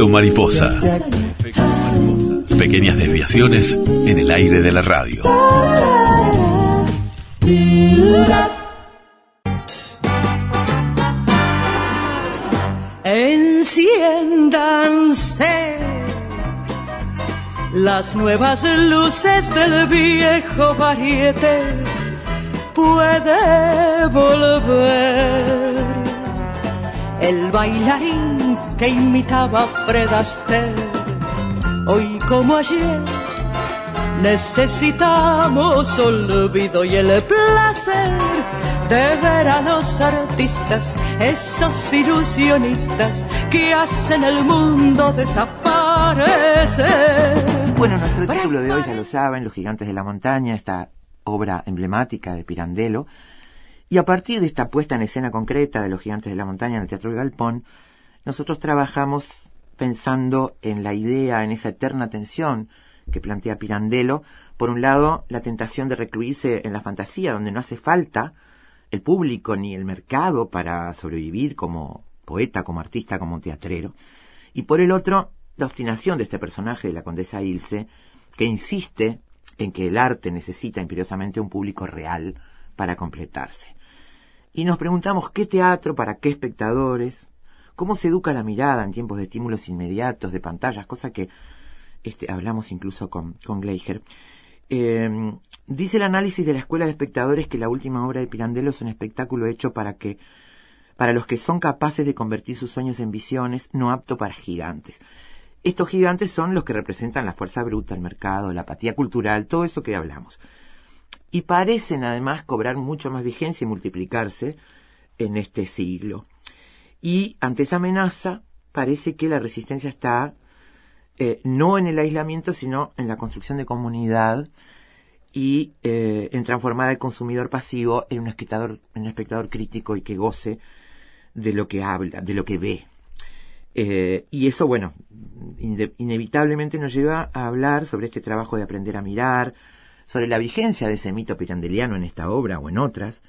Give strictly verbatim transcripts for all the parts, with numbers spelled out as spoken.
Efecto mariposa. Pequeñas desviaciones en el aire de la radio. Enciéndanse las nuevas luces del viejo Varieté. Puede volver el bailarín que imitaba a Fred Astaire. Hoy como ayer necesitamos olvido y el placer de ver a los artistas, esos ilusionistas que hacen el mundo desaparecer. Bueno, nuestro título de hoy ya lo saben, Los Gigantes de la Montaña, esta obra emblemática de Pirandello. Y a partir de esta puesta en escena concreta de Los Gigantes de la Montaña en el Teatro del Galpón, nosotros trabajamos pensando en la idea, en esa eterna tensión que plantea Pirandello. Por un lado, la tentación de recluirse en la fantasía, donde no hace falta el público ni el mercado para sobrevivir como poeta, como artista, como teatrero. Y por el otro, la obstinación de este personaje de la condesa Ilse, que insiste en que el arte necesita imperiosamente un público real para completarse. Y nos preguntamos qué teatro, para qué espectadores, cómo se educa la mirada en tiempos de estímulos inmediatos, de pantallas, cosa que este, hablamos incluso con, con Gleicher. Eh, dice el análisis de la Escuela de Espectadores que la última obra de Pirandello es un espectáculo hecho para que para los que son capaces de convertir sus sueños en visiones, no apto para gigantes. Estos gigantes son los que representan la fuerza bruta, el mercado, la apatía cultural, todo eso que hablamos. Y parecen además cobrar mucho más vigencia y multiplicarse en este siglo. Y ante esa amenaza parece que la resistencia está eh, no en el aislamiento, sino en la construcción de comunidad y eh, en transformar al consumidor pasivo en un espectador, en un espectador crítico y que goce de lo que habla, de lo que ve. Eh, y eso, bueno, inde- inevitablemente nos lleva a hablar sobre este trabajo de aprender a mirar, sobre la vigencia de ese mito pirandeliano en esta obra o en otras,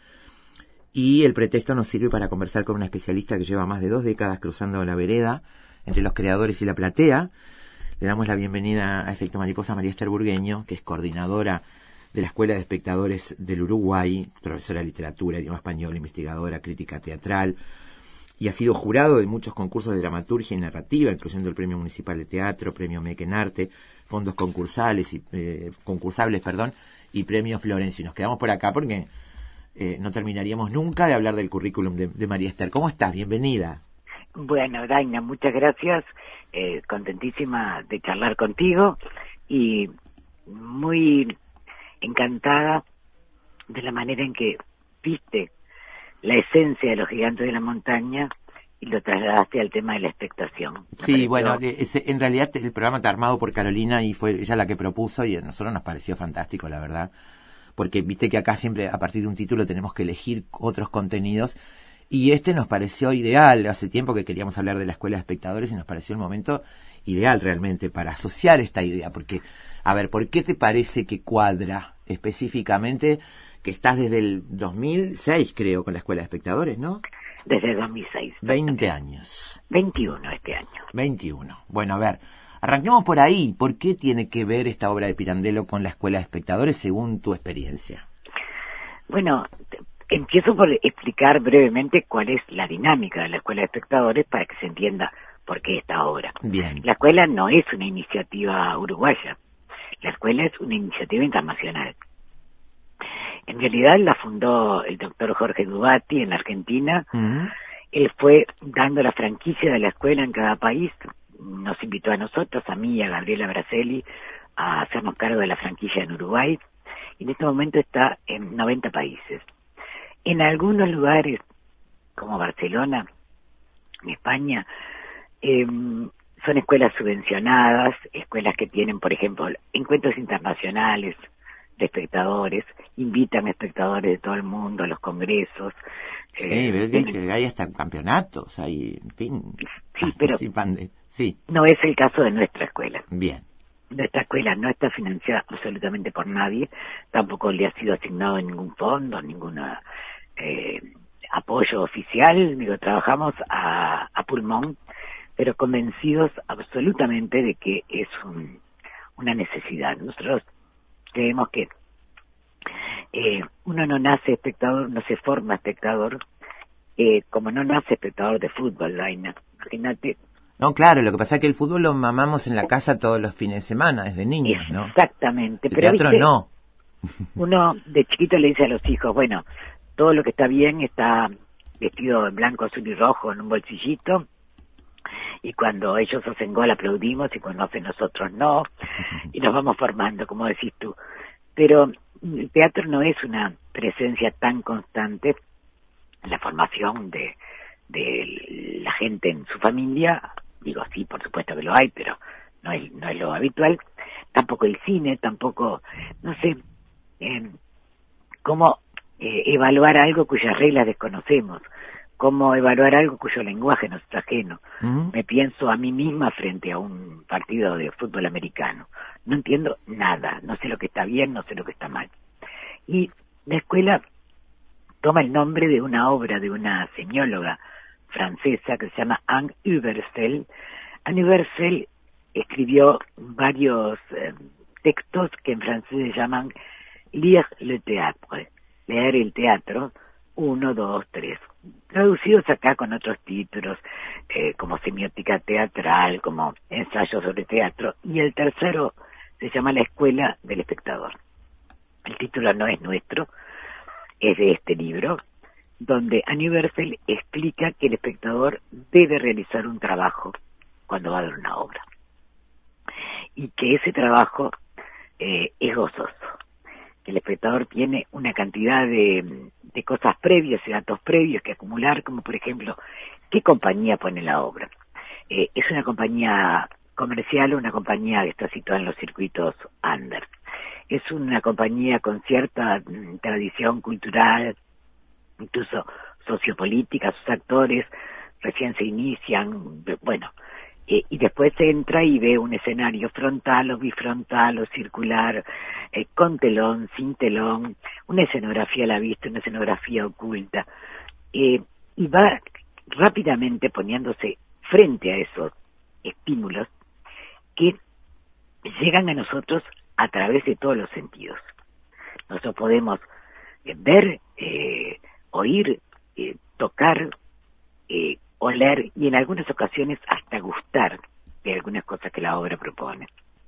y el pretexto nos sirve para conversar con una especialista que lleva más de dos décadas cruzando la vereda entre los creadores y la platea. Le damos la bienvenida a Efecto Mariposa a María Esther Burgueño, que es coordinadora de la Escuela de Espectadores del Uruguay, profesora de literatura, idioma español, investigadora, crítica teatral, y ha sido jurado de muchos concursos de dramaturgia y narrativa, incluyendo el Premio Municipal de Teatro, Premio M E C en Arte, fondos concursales y eh, concursables, perdón, y Premio Florencio. Y nos quedamos por acá porque eh, no terminaríamos nunca de hablar del currículum de, de María Esther. ¿Cómo estás? Bienvenida. Bueno, Daina, muchas gracias. Eh, contentísima de charlar contigo y muy encantada de la manera en que viste la esencia de Los Gigantes de la Montaña y lo trasladaste al tema de la expectación. Sí, bueno, es, en realidad el programa está armado por Carolina y fue ella la que propuso y a nosotros nos pareció fantástico, la verdad, porque viste que acá siempre a partir de un título tenemos que elegir otros contenidos y este nos pareció ideal. Hace tiempo que queríamos hablar de la Escuela de Espectadores y nos pareció el momento ideal realmente para asociar esta idea, porque, a ver, ¿por qué te parece que cuadra específicamente que estás desde el dos mil seis, creo, con la Escuela de Espectadores, ¿no? Desde dos mil seis. veinte años. veintiuno este año. veintiuno. Bueno, a ver, arranquemos por ahí. ¿Por qué tiene que ver esta obra de Pirandello con la Escuela de Espectadores, según tu experiencia? Bueno, empiezo por explicar brevemente cuál es la dinámica de la Escuela de Espectadores para que se entienda por qué esta obra. Bien. La escuela no es una iniciativa uruguaya. La escuela es una iniciativa internacional. En realidad la fundó el doctor Jorge Dubati en la Argentina. Uh-huh. Él fue dando la franquicia de la escuela en cada país. Nos invitó a nosotros, a mí y a Gabriela Braselli, a hacernos cargo de la franquicia en Uruguay. Y en este momento está en noventa países. En algunos lugares, como Barcelona, en España, eh, son escuelas subvencionadas, escuelas que tienen, por ejemplo, encuentros internacionales de espectadores, invitan espectadores de todo el mundo a los congresos. Sí, eh, ves que, que hay hasta campeonatos, hay, en fin, sí, pero de, sí. No es el caso de nuestra escuela. Bien. Nuestra escuela no está financiada absolutamente por nadie, tampoco le ha sido asignado ningún fondo, ningún eh, apoyo oficial. Digo, trabajamos a, a pulmón pero convencidos absolutamente de que es un, una necesidad. Nosotros creemos que eh, uno no nace espectador, no se forma espectador, eh, como no nace espectador de fútbol, Laina. Imagínate. No, claro, lo que pasa es que el fútbol lo mamamos en la casa todos los fines de semana, desde niños, ¿no? Exactamente. El pero teatro ¿viste? No. Uno de chiquito le dice a los hijos, bueno, todo lo que está bien está vestido en blanco, azul y rojo en un bolsillito, y cuando ellos hacen gol aplaudimos y cuando hacen nosotros no, y nos vamos formando, como decís tú. Pero el teatro no es una presencia tan constante en la formación de, de la gente en su familia. Digo, sí, por supuesto que lo hay, pero no es, no es lo habitual. Tampoco el cine, tampoco, no sé, eh, cómo eh, evaluar algo cuyas reglas desconocemos, cómo evaluar algo cuyo lenguaje nos es ajeno. Uh-huh. Me pienso a mí misma frente a un partido de fútbol americano. No entiendo nada, no sé lo que está bien, no sé lo que está mal. Y la escuela toma el nombre de una obra de una semióloga francesa que se llama Anne Übersell. Anne Übersell escribió varios eh, textos que en francés se llaman Lire le théâtre, leer el teatro, uno, dos, tres. Traducidos acá con otros títulos, eh, como semiótica teatral, como ensayo sobre teatro, y el tercero se llama La Escuela del Espectador. El título no es nuestro, es de este libro, donde Anne Übersell explica que el espectador debe realizar un trabajo cuando va a ver una obra, y que ese trabajo eh, es gozoso. El espectador tiene una cantidad de, de cosas previas y datos previos que acumular, como por ejemplo, ¿qué compañía pone la obra? Eh, ¿Es una compañía comercial o una compañía que está situada en los circuitos under? ¿Es una compañía con cierta mm, tradición cultural, incluso sociopolítica? Sus actores recién se inician, bueno, Eh, y después se entra y ve un escenario frontal o bifrontal o circular, eh, con telón, sin telón, una escenografía a la vista, una escenografía oculta, eh, y va rápidamente poniéndose frente a esos estímulos que llegan a nosotros a través de todos los sentidos. Nosotros podemos eh, ver, eh, oír, eh, tocar, eh, oler y en algunas ocasiones hasta gustar de algunas cosas que la obra propone.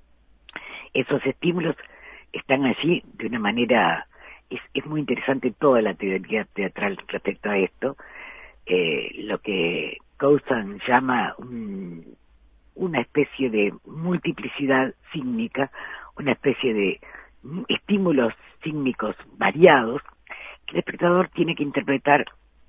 Esos estímulos están allí de una manera, es, es muy interesante toda la teoría teatral respecto a esto, eh, lo que Cousin llama un, una especie de multiplicidad sígnica, una especie de estímulos sígnicos variados que el espectador tiene que interpretar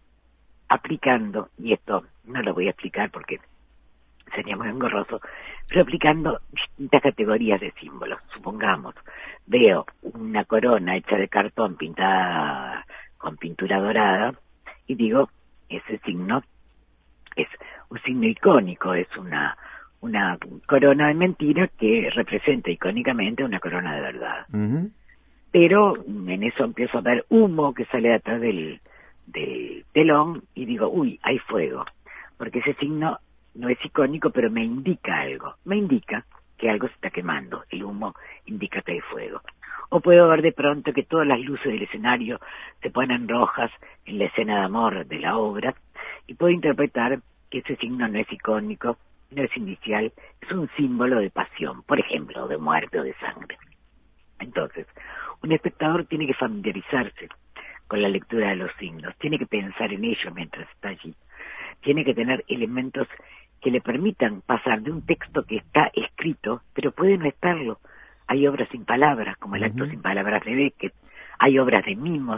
aplicando, y esto no lo voy a explicar porque sería muy engorroso, pero aplicando distintas categorías de símbolos. Supongamos, veo una corona hecha de cartón pintada con pintura dorada y digo, ese signo es un signo icónico, es una una corona de mentira que representa icónicamente una corona de verdad. Uh-huh. Pero en eso empiezo a ver humo que sale de atrás del del telón y digo, uy, hay fuego, porque ese signo no es icónico, pero me indica algo, me indica que algo se está quemando, el humo indica que hay fuego. O puedo ver de pronto que todas las luces del escenario se ponen rojas en la escena de amor de la obra, y puedo interpretar que ese signo no es icónico, no es inicial, es un símbolo de pasión, por ejemplo, de muerte o de sangre. Entonces, un espectador tiene que familiarizarse con la lectura de los signos, tiene que pensar en ello mientras está allí, tiene que tener elementos que le permitan pasar de un texto que está escrito, pero puede no estarlo. Hay obras sin palabras, como el uh-huh. acto sin palabras de Beckett, hay obras de mimos,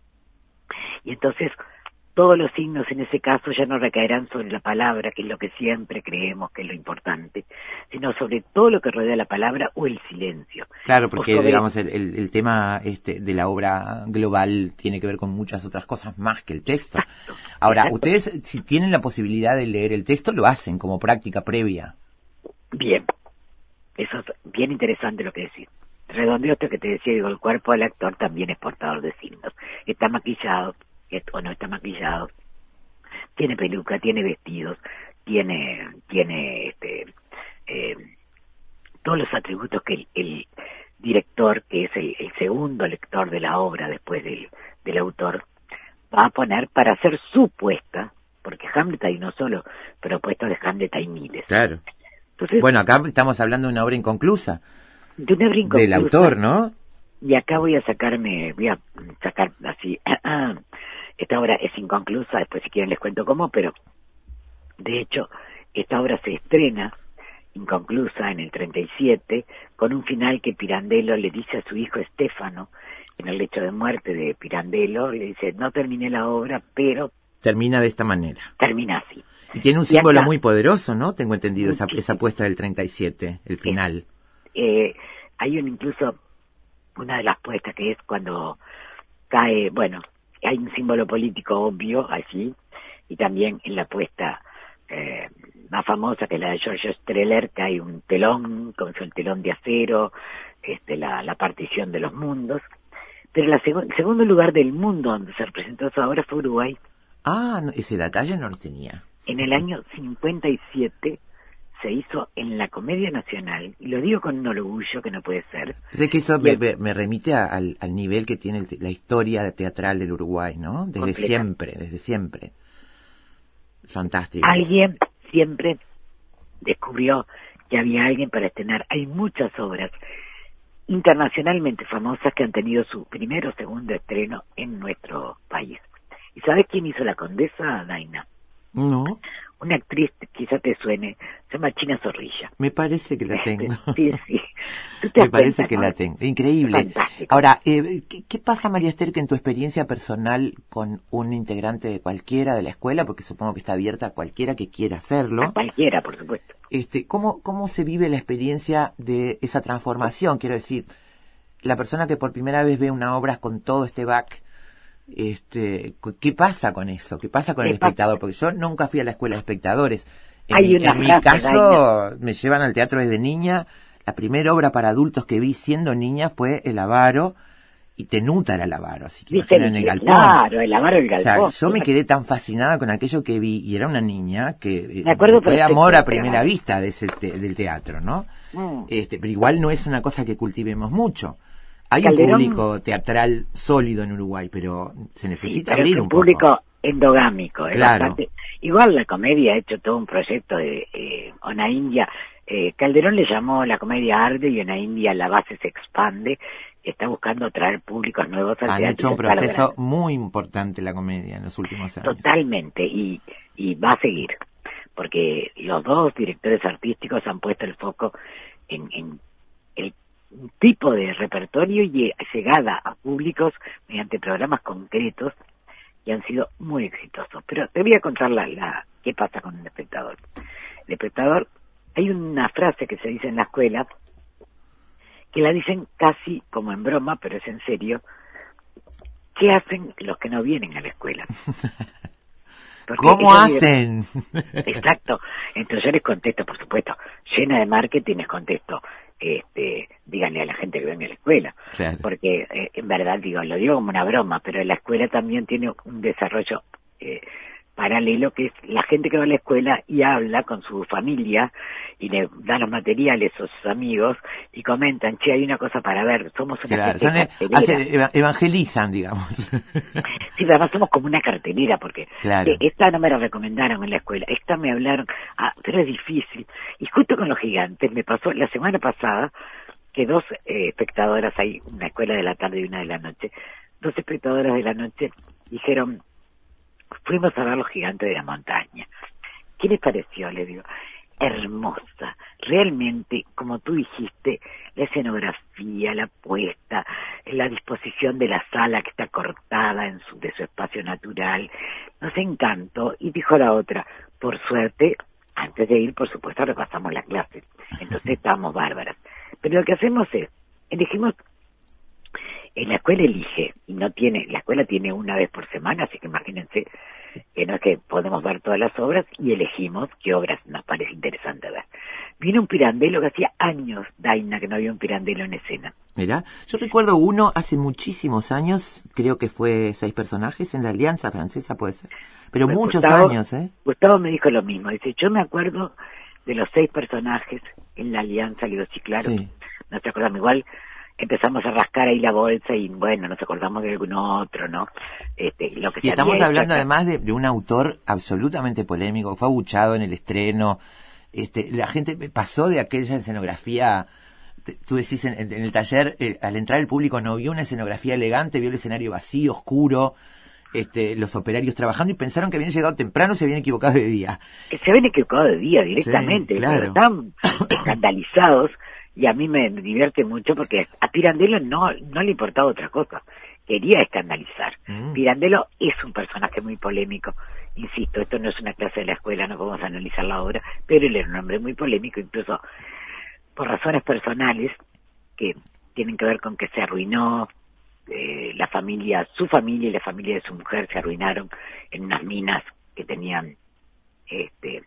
y entonces todos los signos en ese caso ya no recaerán sobre la palabra, que es lo que siempre creemos que es lo importante, sino sobre todo lo que rodea la palabra o el silencio. Claro, porque sobre... digamos el, el, el tema este de la obra global tiene que ver con muchas otras cosas más que el texto. Exacto, Ahora, exacto. Ustedes si tienen la posibilidad de leer el texto, lo hacen como práctica previa. Bien, eso es bien interesante lo que decís. Redondeo esto que te decía, digo, el cuerpo del actor también es portador de signos. Está maquillado o no está maquillado, tiene peluca, tiene vestidos, tiene, tiene este, eh, todos los atributos que el, el director, que es el, el segundo lector de la obra después del, del autor, va a poner para hacer su puesta, porque Hamlet hay no solo, pero puestas de Hamlet hay miles. Claro. Entonces, bueno, acá estamos hablando de una obra inconclusa. De una obra inconclusa. Del autor, ¿no? Y acá voy a sacarme, voy a sacar así, esta obra es inconclusa, después si quieren les cuento cómo, pero de hecho esta obra se estrena inconclusa en el treinta y siete, con un final que Pirandello le dice a su hijo Stefano, en el lecho de muerte de Pirandello, le dice, no terminé la obra, pero... Termina de esta manera. Termina así. Y tiene un y símbolo acá, muy poderoso, ¿no? Tengo entendido esa, esa puesta del treinta y siete, el final. Eh, eh, hay un incluso, una de las puestas que es cuando cae, bueno, hay un símbolo político obvio allí, y también en la puesta eh, más famosa, que es la de George Streller, que hay un telón, como es el telón de acero, este, la, la partición de los mundos. Pero la seg- el segundo lugar del mundo donde se representó esa obra fue Uruguay. Ah, no, ese detalle no lo tenía. En el año cincuenta y siete se hizo en la Comedia Nacional, y lo digo con un orgullo que no puede ser. Sé que eso me, me remite a, al, al nivel que tiene la historia teatral del Uruguay, ¿no? Desde completa. siempre, desde siempre. Fantástico. Alguien siempre descubrió que había alguien para estrenar. Hay muchas obras internacionalmente famosas que han tenido su primero o segundo estreno en nuestro país. ¿Y sabes quién hizo la Condesa, Daina? No. Una actriz, quizá te suene, se llama China Zorrilla. Me parece que la tengo. Sí, sí. Me parece cuenta, que ¿no? la tengo. Increíble. Fantástico. Ahora, eh, ¿qué, ¿qué pasa, María Esther, que en tu experiencia personal con un integrante de cualquiera de la escuela, porque supongo que está abierta a cualquiera que quiera hacerlo? A cualquiera, por supuesto. Este, ¿cómo, cómo se vive la experiencia de esa transformación? Quiero decir, la persona que por primera vez ve una obra con todo este back, este, ¿qué pasa con eso? ¿Qué pasa con el espectador? Porque yo nunca fui a la escuela de espectadores. En, Hay mi, una en mi frase, caso, Daina. Me llevan al teatro desde niña. La primera obra para adultos que vi siendo niña fue El Avaro, y Tenuta era el Avaro, así que imagínate en el galpón. Claro, El Avaro el galpón. O sea, yo me quedé tan fascinada con aquello que vi, y era una niña que me acuerdo fue amor a primera vista de ese te, del teatro, ¿no? Mm. Este, pero igual no es una cosa que cultivemos mucho. Hay Calderón, un público teatral sólido en Uruguay, pero se necesita sí, abrir es un, un público poco. endogámico. Es claro. Bastante, igual la comedia ha hecho todo un proyecto de eh, Ona India. Eh, Calderón le llamó la comedia arde, y Ona India la base se expande. Está buscando traer públicos nuevos al Han teatro. Han hecho un proceso muy importante la comedia en los últimos años. Totalmente, y, y va a seguir. Porque los dos directores artísticos han puesto el foco en, en el tipo de repertorio y llegada a públicos mediante programas concretos que han sido muy exitosos. Pero te voy a contar la, la qué pasa con el espectador. El espectador, hay una frase que se dice en la escuela, que la dicen casi como en broma, pero es en serio. ¿Qué hacen los que no vienen a la escuela? Porque ¿cómo hacen? Vienen... Exacto. Entonces yo les contesto, por supuesto, llena de marketing, les contesto, este, díganle a la gente que venga a la escuela. Claro. Porque eh, en verdad, digo, lo digo como una broma, pero la escuela también tiene un desarrollo eh, paralelo, que es la gente que va a la escuela y habla con su familia y le da los materiales a sus amigos y comentan, che, hay una cosa para ver, somos una claro, gente son, hace, evangelizan, digamos. Sí, además somos como una cartelera, porque claro. esta no me la recomendaron en la escuela, esta me hablaron, ah, pero es difícil. Y justo con Los Gigantes me pasó la semana pasada que dos eh, espectadoras, hay una escuela de la tarde y una de la noche, dos espectadoras de la noche dijeron, fuimos a ver Los Gigantes de la Montaña. ¿Qué les pareció? Le digo, hermosa. Realmente, como tú dijiste, la escenografía, la puesta, la disposición de la sala que está cortada en su, de su espacio natural, nos encantó. Y dijo la otra, por suerte, antes de ir, por supuesto, repasamos la clase. Entonces estábamos bárbaras. Pero lo que hacemos es, elegimos, en la escuela elige, y no tiene, la escuela tiene una vez por semana, así que imagínense que no es que podemos ver todas las obras y elegimos qué obras nos parece interesante ver. Vino un Pirandello que hacía años, Daina, que no había un Pirandello en escena. Mirá, yo recuerdo uno hace muchísimos años, creo que fue seis personajes en la Alianza Francesa, puede ser, pero Pues muchos Gustavo, años, ¿eh? Gustavo me dijo lo mismo, dice, yo me acuerdo de los seis personajes en la Alianza, le digo, sí, claro, Sí. no te acordamos, igual empezamos a rascar ahí la bolsa y bueno, nos acordamos de algún otro, ¿no? Este, lo que Y se estamos había hablando hecho acá. además de, de un autor absolutamente polémico, fue abuchado en el estreno, este, la gente pasó de aquella escenografía, te- tú decís en, en el taller, eh, al entrar el público no vio una escenografía elegante, vio el escenario vacío, oscuro, este, los operarios trabajando y pensaron que habían llegado temprano, se habían equivocado de día. Que se ven equivocados de día directamente, Sí, claro. pero están escandalizados y a mí me divierte mucho porque a Pirandello no, no le importaba otra cosa, quería escandalizar. Mm. Pirandello es un personaje muy polémico, insisto, esto no es una clase de la escuela, no podemos analizar la obra, pero él era un hombre muy polémico, incluso por razones personales que tienen que ver con que se arruinó, eh, la familia, su familia y la familia de su mujer se arruinaron en unas minas que tenían, este,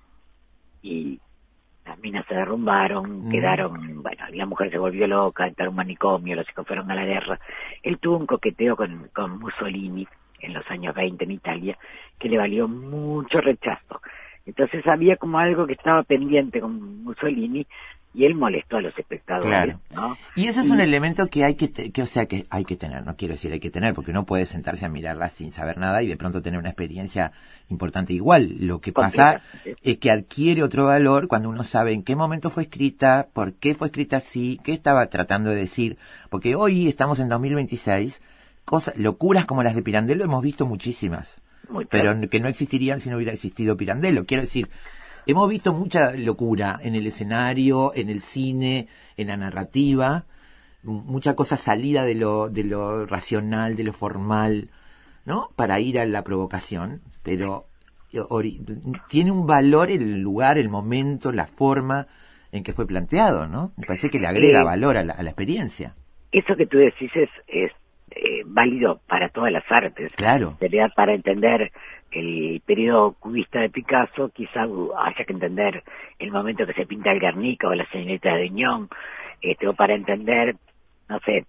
y las minas se derrumbaron, Mm. quedaron, bueno, la mujer se volvió loca, entró a un manicomio, los hijos fueron a la guerra. Él tuvo un coqueteo con, con Mussolini en los años veinte en Italia, que le valió mucho rechazo. Entonces había como algo que estaba pendiente con Mussolini y él molestó a los espectadores, Claro. ¿no? Y ese es Y- un elemento que hay que, te- que, o sea, que hay que tener, no quiero decir hay que tener, porque uno puede sentarse a mirarla sin saber nada y de pronto tener una experiencia importante. Igual, lo que pasa Completamente. es que adquiere otro valor cuando uno sabe en qué momento fue escrita, por qué fue escrita así, qué estaba tratando de decir, porque hoy estamos en dos mil veintiséis, cosas, locuras como las de Pirandello hemos visto muchísimas, Mucho. pero que no existirían si no hubiera existido Pirandello. Quiero decir, hemos visto mucha locura en el escenario, en el cine, en la narrativa, m- mucha cosa salida de lo, de lo racional, de lo formal, ¿no? Para ir a la provocación, pero eh, ori- tiene un valor el lugar, el momento, la forma en que fue planteado, ¿no? Me parece que le agrega Eh, valor a la, a la experiencia. Eso que tú decís es, es eh, válido para todas las artes. Claro. Sería para entender el periodo cubista de Picasso, quizá haya que entender el momento que se pinta el Guernica o la señorita de Aviñón, este, o para entender, no sé,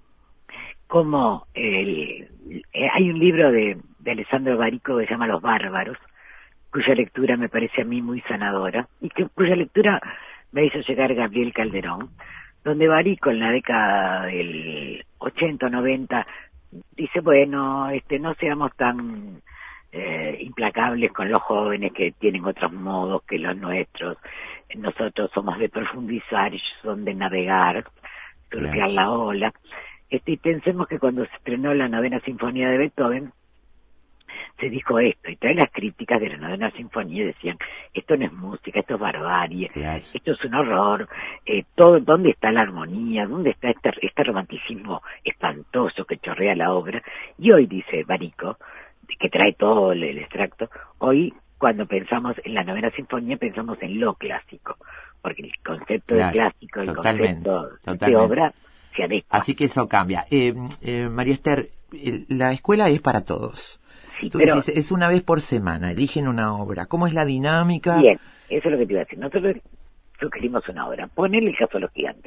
cómo el, eh, hay un libro de, de Alessandro Barico que se llama Los Bárbaros, cuya lectura me parece a mí muy sanadora, y que, cuya lectura me hizo llegar Gabriel Calderón, donde Barico en la década del ochenta, noventa, dice, bueno, este, no seamos tan eh, implacables con los jóvenes que tienen otros modos que los nuestros, nosotros somos de profundizar, ellos son de navegar, surfear Claro. la ola, este, y pensemos que cuando se estrenó la novena sinfonía de Beethoven, se dijo esto, y todas las críticas de la novena sinfonía decían, esto no es música, esto es barbarie, Claro. esto es un horror, eh, todo, ¿dónde está la armonía? ¿Dónde está este, este romanticismo espantoso que chorrea la obra? Y hoy, dice Barico, que trae todo el, el extracto, hoy cuando pensamos en la novena sinfonía pensamos en lo clásico, porque el concepto Claro, de clásico, el totalmente, concepto de totalmente. obra se adecua. Así que eso cambia. Eh, eh, María Esther, el- la escuela es para todos. Sí, Tú pero decís, es una vez por semana, eligen una obra. ¿Cómo es la dinámica? bien, eso es lo que te iba a decir. Nosotros sugerimos una obra. Ponele el caso de los gigantes.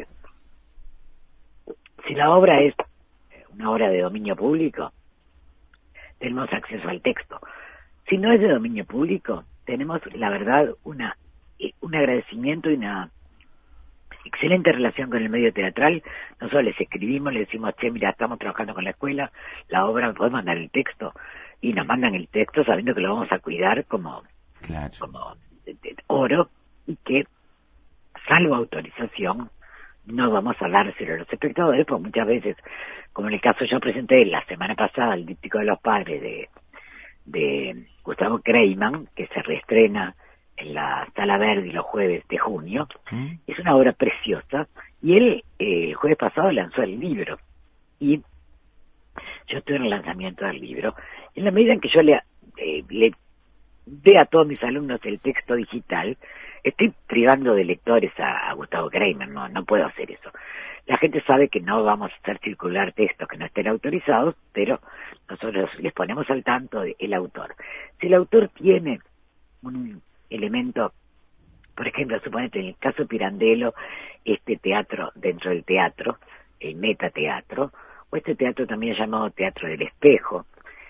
Si la obra es una obra de dominio público, tenemos acceso al texto. Si no es de dominio público, tenemos, la verdad, una eh, un agradecimiento y una excelente relación con el medio teatral. Nosotros les escribimos, les decimos, che, mira, estamos trabajando con la escuela, la obra, ¿me podés mandar el texto? Y nos mandan el texto sabiendo que lo vamos a cuidar como Claro. como de, de oro, y que, salvo autorización, no vamos a dárselo a los espectadores, porque muchas veces, como en el caso yo presenté la semana pasada el díptico de los padres de, de Gustavo Kreiman, que se reestrena en la Sala Verdi los jueves de junio, ¿Mm? es una obra preciosa, y él eh, el jueves pasado lanzó el libro, y yo estuve en el lanzamiento del libro. En la medida en que yo le, eh, le dé a todos mis alumnos el texto digital, estoy privando de lectores a, a Gustavo Kreiman, no, no puedo hacer eso. La gente sabe que no vamos a hacer circular textos que no estén autorizados, pero nosotros les ponemos al tanto del autor. Si el autor tiene un elemento, por ejemplo, suponete en el caso de Pirandello, este teatro dentro del teatro, el metateatro, o este teatro también llamado teatro del espejo,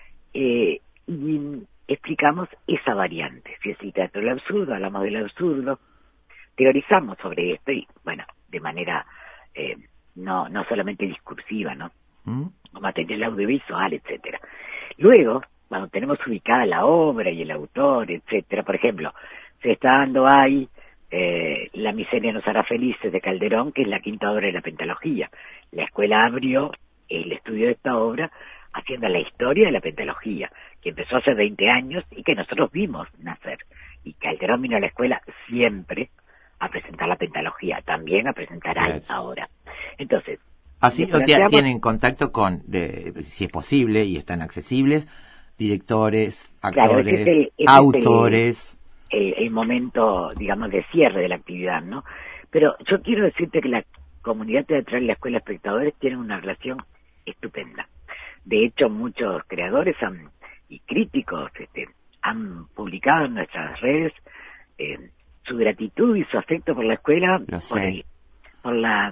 eh, y explicamos esa variante. Si es el teatro del absurdo, hablamos del absurdo, teorizamos sobre esto y, bueno, de manera eh, no no solamente discursiva, ¿no? ¿Mm? Material audiovisual, etcétera. Luego, cuando tenemos ubicada la obra y el autor, etcétera, por ejemplo, se está dando ahí eh, La miseria nos hará felices de Calderón, que es la quinta obra de la pentalogía. La escuela abrió el estudio de esta obra haciendo la historia de la pentalogía, que empezó hace veinte años y que nosotros vimos nacer. Y Calderón vino a la escuela siempre a presentar la pentalogía, también a presentar ahí ahora. Entonces, así planteamos... tienen contacto con, de, si es posible y están accesibles, directores, actores, claro, es el, es autores. El, el, el momento, digamos, de cierre de la actividad, ¿no? Pero yo quiero decirte que la comunidad teatral y la escuela de espectadores tienen una relación estupenda. De hecho, muchos creadores han, y críticos este, han publicado en nuestras redes eh, su gratitud y su afecto por la escuela, por, el, por la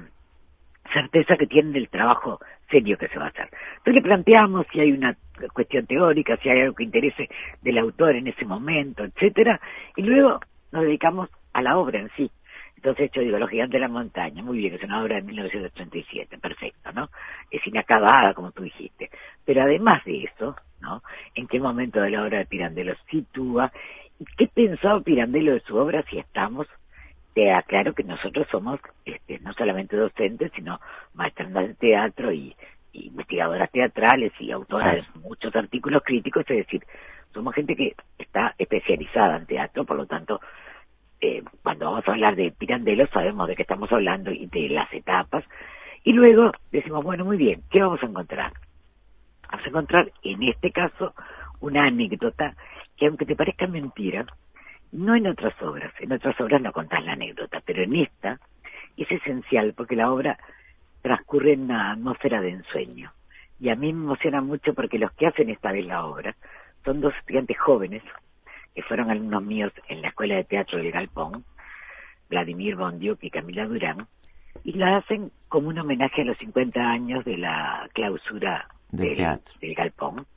certeza que tienen del trabajo serio que se va a hacer. Entonces le planteamos si hay una cuestión teórica, si hay algo que interese del autor en ese momento, etcétera, y luego nos dedicamos a la obra en sí. Entonces yo digo, Los gigantes de la montaña, muy bien, es una obra de mil novecientos treinta y siete, perfecto, ¿no? Es inacabada, como tú dijiste. Pero además de eso, ¿no? ¿En qué momento de la obra de Pirandello sitúa? ¿Y qué pensaba Pirandello de su obra si estamos? Te aclaro que nosotros somos este, no solamente docentes, sino maestras de teatro y, y investigadoras teatrales y autoras de muchos artículos críticos, es decir, somos gente que está especializada en teatro, por lo tanto, eh, cuando vamos a hablar de Pirandello sabemos de qué estamos hablando y de las etapas, y luego decimos, bueno, muy bien, ¿qué vamos a encontrar? Vamos a encontrar, en este caso, una anécdota que, aunque te parezca mentira, no en otras obras, en otras obras no contás la anécdota, pero en esta es esencial porque la obra transcurre en una atmósfera de ensueño. Y a mí me emociona mucho porque los que hacen esta vez la obra son dos estudiantes jóvenes que fueron alumnos míos en la Escuela de Teatro del Galpón, Vladimir Bondiuk y Camila Durán, y la hacen como un homenaje a los cincuenta años de la clausura del, del, teatro. del Galpón,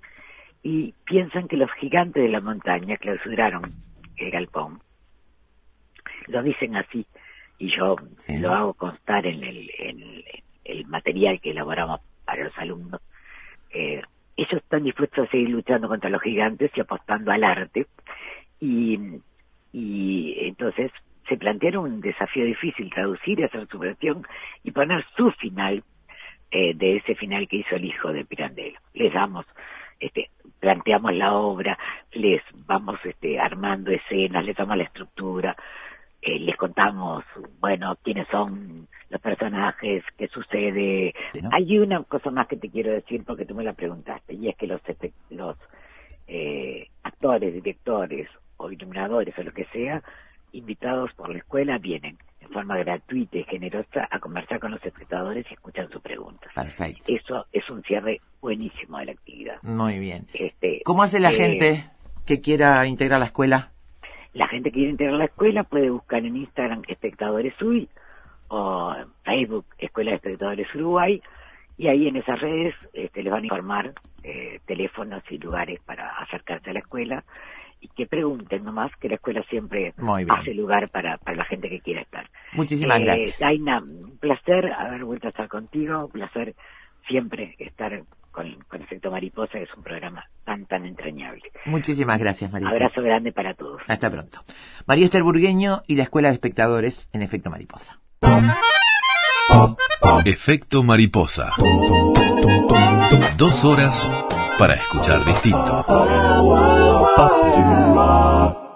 y piensan que los gigantes de la montaña clausuraron el Galpón. Lo dicen así, y yo sí. lo hago constar en el, en el, el material que elaboramos para los alumnos. Eh, ellos están dispuestos a seguir luchando contra los gigantes y apostando al arte, y, y entonces se plantearon un desafío difícil, traducir y hacer su versión y poner su final eh, de ese final que hizo el hijo de Pirandello. Les damos Este, planteamos la obra, les vamos este, armando escenas, les damos la estructura, eh, les contamos, bueno, quiénes son los personajes, qué sucede. ¿No? Hay una cosa más que te quiero decir porque tú me la preguntaste, y es que los, los eh, actores, directores o iluminadores o lo que sea, invitados por la escuela, vienen en forma gratuita y generosa a conversar con los espectadores y escuchan sus preguntas. Perfecto. Eso es un cierre buenísimo de la actividad. Muy bien. Este, ¿Cómo hace la eh, gente que quiera integrar la escuela? La gente que quiere integrar la escuela puede buscar en Instagram Espectadores U Y o en Facebook Escuela de Espectadores Uruguay, y ahí en esas redes este, les van a informar eh, teléfonos y lugares para acercarse a la escuela, y que pregunten nomás, que la escuela siempre hace lugar para, para la gente que quiera estar. Muchísimas eh, gracias. Daina, un placer haber vuelto a estar contigo, un placer siempre estar con, con Efecto Mariposa, que es un programa tan, tan entrañable. Muchísimas gracias, María Esther. Abrazo grande para todos. Hasta pronto. María Esther Burgueño y la Escuela de Espectadores en Efecto Mariposa. Efecto Mariposa. Dos horas para escuchar distinto.